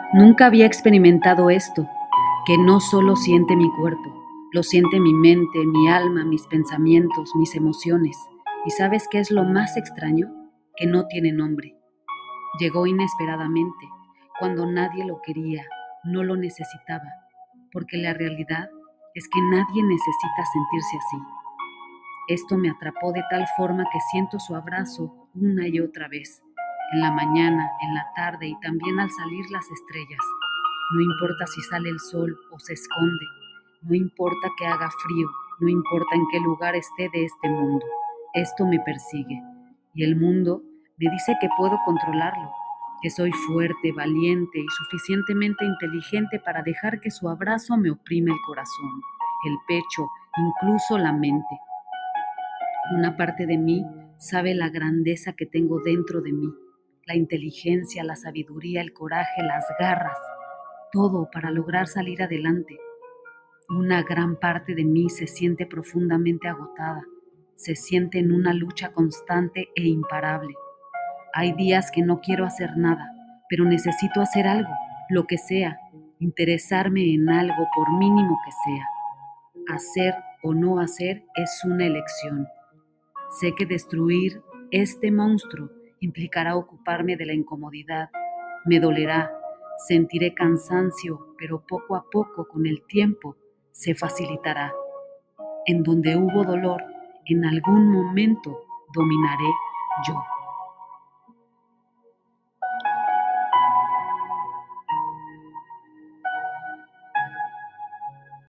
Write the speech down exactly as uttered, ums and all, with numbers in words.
Nunca había experimentado esto, que no solo siente mi cuerpo, lo siente mi mente, mi alma, mis pensamientos, mis emociones. ¿Y sabes qué es lo más extraño? Que no tiene nombre. Llegó inesperadamente, cuando nadie lo quería, no lo necesitaba, porque la realidad es que nadie necesita sentirse así. Esto me atrapó de tal forma que siento su abrazo una y otra vez, en la mañana, en la tarde y también al salir las estrellas. No importa si sale el sol o se esconde, no importa que haga frío, no importa en qué lugar esté de este mundo. Esto me persigue y el mundo me dice que puedo controlarlo, que soy fuerte, valiente y suficientemente inteligente para dejar que su abrazo me oprime el corazón, el pecho, incluso la mente. Una parte de mí sabe la grandeza que tengo dentro de mí, la inteligencia, la sabiduría, el coraje, las garras, todo para lograr salir adelante. Una gran parte de mí se siente profundamente agotada, se siente en una lucha constante e imparable. Hay días que no quiero hacer nada, pero necesito hacer algo, lo que sea, interesarme en algo por mínimo que sea. Hacer o no hacer es una elección. Sé que destruir este monstruo implicará ocuparme de la incomodidad. Me dolerá, sentiré cansancio, pero poco a poco, con el tiempo, se facilitará. En donde hubo dolor, en algún momento dominaré yo.